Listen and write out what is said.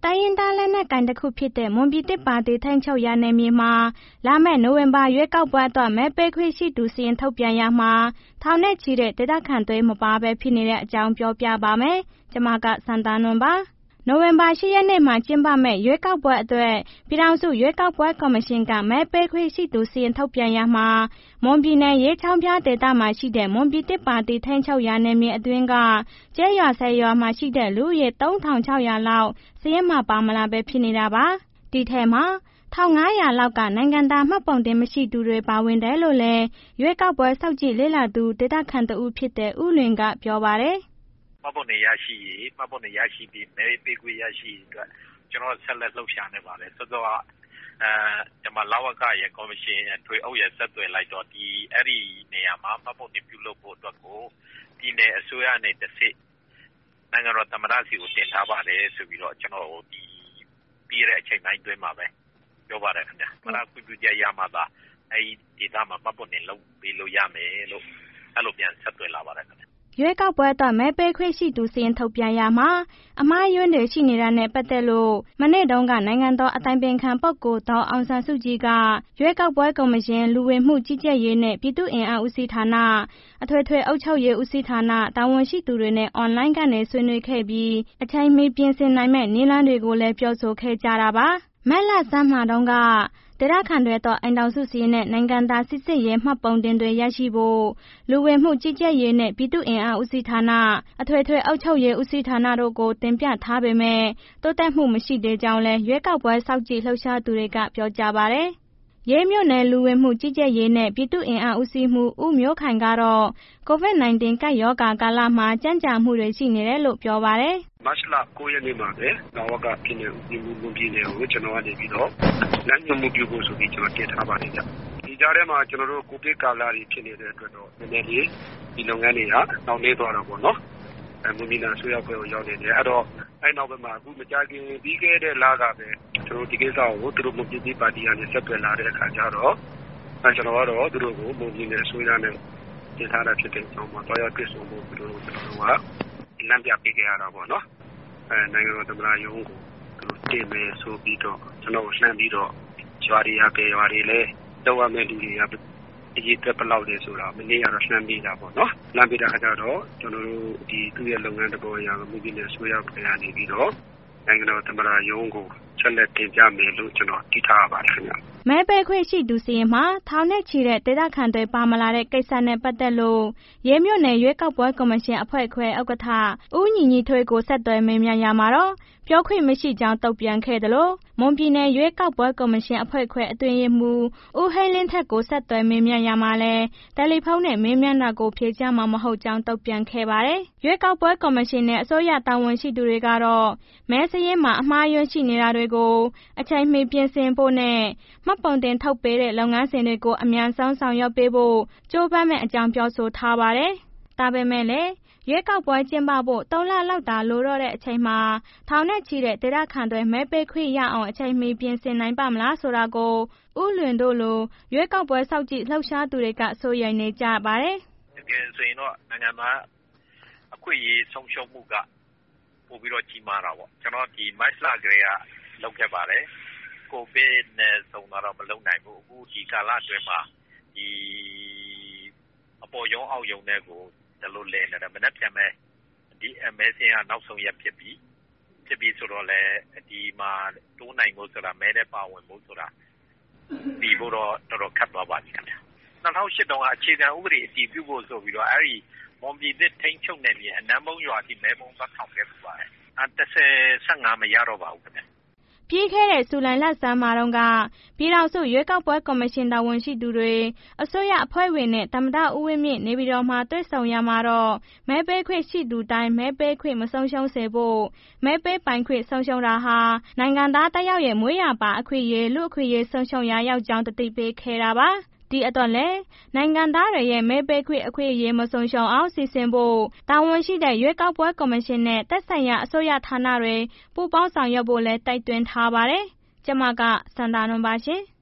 တိုင်းရင်းသားလက်နက်ကိုင်တစ်ခုဖြစ်တဲ့မွန်ပြည်သစ်ပါတီထိန်းချုပ်ရာနယ်မြေမှာလာမယ့်နိုဝင်ဘာရွေးကောက်ပွဲအတွက်မဲပေးခွင့်ရှိသူစာရင်းထုတ်ပြန်ရာမှာထောင်နဲ့ချီတဲ့ဒေသခံတွေမပါဘဲဖြစ်နေတဲ့အကြောင်းပြောပြပါမယ်။ကျွန်မကစန္ဒာနွန်ပါ။နိုဝင်ဘာ10 ရက်နေ့မှာကျင်းပမယ့်ရွေးကောက်ပွဲအတွက်ပြည်ထောင်စုရွေးကောက်ပွဲကော်မရှင်ကမဲပေးခွင့်ရှိသူစာရင်းထုတ်ပြန်ရာမှာမွန်ပြည်နယ်ရေးချောင်းဖျားဒေသမှာရှိတဲ့မွန်ပြည်သစ်ပါတီထိန်းချုပ်ရာနယ်မြေအတွင်းကကျေးရွာ10 ရွာမှာရှိတဲ့လူဦးရေ3600 လောက်စာရင်းမှာပါမလာဘဲဖြစ်နေတာပါ။ဒီထဲမှာ1500 လောက်ကနိုင်ငံသားမှတ်ပုံတင်မရှိသူတွေပါဝင်တယ်လို့လည်းရွေးကောက်ပွဲစောင့်ကြည့်လေ့လာသူဒေသခံတဦးဖြစ်တဲ့ဦးလွင်ကပြောပါတယ်။မှတ်ပုံတင်ရရှိပြီးမဲပေးခွင့်ရရှိအတွက်ကျွန်တော်ဆက်လက်လှုပ်ရှားနေပါတယ်။စောစောကကျွန်မလဝကရဲ့ကော်မရှင်ထွေအုပ်ရဲ့ဆက်သွယ်လိုက်တော့အဲ့ဒီနေရာမှာမှတ်ပုံတင်ပြုလုပ်ဖို့အတွက်ကိုပြည်နယ်အစိုးရနဲ့တစ်စစ်နိုင်ငံတော်သမ္မတစီကိုတင်ထားပါတယ်ဆိုပြီးတော့ကျွန်တော်ပြီးတဲ့အချိန်တိုင်းတွင်းမှာပဲပြောပါတယ်ခင်ဗျာ။မနာခွင့်ပြုချက်ရမှာသာအဲ့ဒီဒေသမှာမှတ်ပုံတင်လုပ်ပေးလို့ရမယ်လို့အဲ့လိုပြန်ဆက်သွယ်လာပါတယ်ခင်ဗျာ။ရွေးကောက်ပွဲအတွက်မဲပေးခွင့်ရှိသူစာရင်းထုတ်ပြန်ရာမှာအမှားအယွင်းတွေရှိနေတာနဲ့ပတ်သက်လို့မနေ့တုန်းကနိုင်ငံတော်အတိုင်ပင်ခံပုဂ္ဂိုလ်ဒေါ်အောင်ဆန်းစုကြည်ကရွေးကောက်ပွဲကော်မရှင်လူဝင်မှုကြီးကြပ်ရေးနဲ့ပြည်သူ့အင်အားဦးစီးဌာနအထွေထွေအုပ်ချုပ်ရေးဦးစီးဌာနတာဝန်ရှိသူတွေနဲ့အွန်လိုင်းကနေဆွေးနွေးခဲ့ပြီးအချိန်မီပြင်ဆင်နိုင်မယ့်နည်းလမ်းတွေကိုလည်းပြောဆိုခဲ့ကြတာပါ။မဲလဆန်းမှာတုန်းကဒေသခံတွေတော့အိမ်ထောင်စုစီရင်နဲ့နိုင်ငံသားစစ်စစ်ရေးမှတ်ပုံတင်တွေရရှိဖို့လူဝင်မှုကြီးကြပ်ရေးနဲ့ပြည်သူ့အင်အားဦးစီးဌာနအထွေထွေအုပ်ချုပ်ရေးဦးစီးဌာနတို့ကိုတင်ပြထားပေမဲ့တိုးတက်မှုမရှိသေးကြောင်းလည်းရွေးကောက်ပွဲစောင့်ကြည့်လှုပ်ရှားသူတွေကပြောကြပါတယ်။ရေးမြို့နယ်လူဝင်မှုကြီးကြပ်ရေးနဲ့ပြည်သူ့အင်အားဦးစီးမှုဦးမျိုးခိုင်ကတော့ COVID-19 ကပ်ရောဂါကာလမှာကြန့်ကြာမှုတွေရှိနေတယ်လို့ပြောပါတယ်။မတ်လ 9 ရက်နေ့မှာပဲလဝကပြည်နယ်ဦးစီးမှုပြည်နယ်ကိုကျွန်တော်ကနေပြီးတော့လမ်းညွှန်မှုပြုဖို့ဆိုပြီးကျွန်တော်တင်ထားပါတယ်ဗျ။ဒီကြားထဲမှာကျွန်တော်တို့ကိုဗစ်ကာလတွေဖြစ်နေတဲ့အတွက်တော့နည်းနည်းလေးဒီလုပ်ငန်းတွေကနှောင့်နှေးသွားတော့ပေါ့နော်။မွန်ပြည်နယ်အစိုးရဖွဲ့ကိုရောက်နေတယ်အဲ့တော့အဲ့နောက်ပိုင်းမှာအခုမကြခင်ပြီးခဲ့တဲ့လကပဲကျွန်တော်ဒီကိစ္စကိုသူတို့မွန်ပြည်သစ်ပါတီကနေဆက်သွယ်လာတဲ့အခါကျတော့ကျွန်တော်ကတော့သူတို့ကိုမွန်ပြည်နယ်အစိုးရနဲ့တင်ထားတာဖြစ်တဲ့အကြောင်းမှာတော့တွေ့ဆုံဖို့သူတို့ကလမ်းပြပေးခဲ့ရတာပေါ့နော်နိုင်ငံတော်သမ္မတရုံးကိုသူတို့တင်မယ်ဆိုပြီးတော့ကျွန်တော်လှမ်းပြီးတော့ရွာတွေရပဲရွာတွေလည်းတော့ရမယ်လူတွေအရေးသက်ဘယ်လောက်လဲဆိုတာမနေ့ကတော့လှမ်းပြီးတာပေါ့နော်လှမ်းပြီးတဲ့အခါကျတော့ကျွန်တော်တို့ဒီသူ့ရဲ့လုပ်ငန်းတစ်ပေါ်ရာမူပြည်နယ်အစိုးရဖွဲ့ရနေပြီးတော့နိုင်ငံတော်သမ္မတရုံးကိုချက်လက်တင်ပြမယ်လို့ကျွန်တော်တည်ထားပါတယ်ခင်ဗျ။မဲပေးခွင့်ရှိသူစီရင်မှာထောင်နဲ့ချီတဲ့ဒေသခံတွေပါမလာတဲ့ကိစ္စနဲ့ပတ်သက်လို့ရေးမြို့နယ်ရွေးကောက်ပွဲကော်မရှင်အဖွဲ့ခွဲဥက္ကဋ္ဌဦးညီညီထွေးကိုဆက်သွယ်မေးမြန်းရမှာတော့ပြောခွင့်မရှိကြောင်းတုံ့ပြန်ခဲ့တယ်လို့မွန်ပြည်နယ်ရွေးကောက်ပွဲကော်မရှင်အဖွဲ့ခွဲအတွင်းရေးမှူးဦးဟိန်းလင်းထက်ကိုဆက်သွယ်မေးမြန်းရမှာလည်းတယ်လီဖုန်းနဲ့မေးမြန်းတာကိုဖြေကြားမှာမဟုတ်ကြောင်းတုံ့ပြန်ခဲ့ပါတယ်။ရွေးကောက်ပွဲကော်မရှင်နဲ့အစိုးရတာဝန်ရှိသူတွေကတော့မဲစာရင်းမှာအမှားအယွင်းရှိနေတာတွေကိုအချိန်မီပြင်ဆင်ဖို့နဲ့မှတ်ပုံတင်ထုတ်ပေးတဲ့လုပ်ငန်းစဉ်တွေကိုအမြန်ဆုံးဆောင်ရွက်ပေးဖို့ကြိုးပမ်းမယ့်အကြောင်းပြောဆိုထားပါတယ်။ဒါပေမဲ့လည်းရွေးကောက်ပွဲကျင်းပဖို့3 လလောက်သာလိုတော့တဲ့အချိန်မှာထောင်နဲ့ချီတဲ့ဒေသခံတွေမဲပေးခွင့်ရအောင်အချိန်မီပြင်ဆင်နိုင်ပါမလားဆိုတာကိုဦးလွင်တို့လိုရွေးကောက်ပွဲစောင့်ကြည့်လှုပ်ရှားသူတွေကစိုးရိမ်နေကြပါတယ်။တကယ်ဆိုရင်တော့နိုင်ငံသားအခွင့်အရေးဆုံးရှုံးမှုကပိုပြီးတော့ကြီးမားတာပေါ့ကျွန်တော်ဒီမတ်လကလေးကလုပ်ခဲ့ပါတယ်ကိုဗစ်နဲ့ဆုံတော့မလုပ်နိုင်ဘူးအခုဒီကာလအတွင်းမှာဒီအပေါ်ရုံးအောက်ရုံးတွေကိုဒါလိုလဲနေတယ်မနေ့ပြန်မဲ့ဒီ MSN ကနောက်ဆုံးရက်ဖြစ်ပြီးဆိုတော့လေဒီမှာတိုးနိုင်ဖို့ဆိုတာမဲတဲ့ပါဝင်ဖို့ဆိုတာဒီဘတော့တော်တော်ခတ်သွားပါပြီခင်ဗျာ2008တုန်းကအခြေခံဥပဒေအတည်ပြုဖို့ဆိုပြီးတော့အဲ့ဒီမွန်ပြည်သစ်ထိန်းချုပ်နယ်မြေအနမ်းမုံရွာတိမဲမုံသွားထောင်ခဲ့ပူပါတယ်15မရတော့ပါဘူးခင်ဗျာပြီးခဲ့တဲ့ဇူလိုင်လဆန်းမှာတုန်းကပြည်ထောင်စုရွေးကောက်ပွဲကော်မရှင်တာဝန်ရှိသူတွေအစိုးရအဖွဲ့ဝင်နဲ့သမ္မတဦးဝင်းမြင့်နေပြည်တော်မှာတွေ့ဆုံရမှာတော့မဲပေးခွင့်ရှိသူတိုင်းမဲပေးခွင့်မဆုံးရှုံးစေဖို့မဲပေးပိုင်ခွင့်ဆုံးရှုံးတာဟာနိုင်ငံသားတစ်ယောက်ရဲ့မွေးရာပါအခွင့်အရေးလူ့အခွင့်အရေးဆုံးရှုံးရာရောက်ကြောင်းတတိပေးခဲ့တာပါဒီအတွက်လည်းနိုင်ငံသားတွေရဲ့မဲပေးခွင့်အခွင့်အရေးမဆုံးရှုံးအောင်စီစဉ်ဖို့တာဝန်ရှိတဲ့ရွေးကောက်ပွဲကော်မရှင်နဲ့သက်ဆိုင်ရာအစိုးရဌာနတွေပူးပေါင်းဆောင်ရွက်ဖို့လည်းတိုက်တွန်းထားပါတယ်။ကျွန်မကစန္ဒာနွန်ပါရှင်။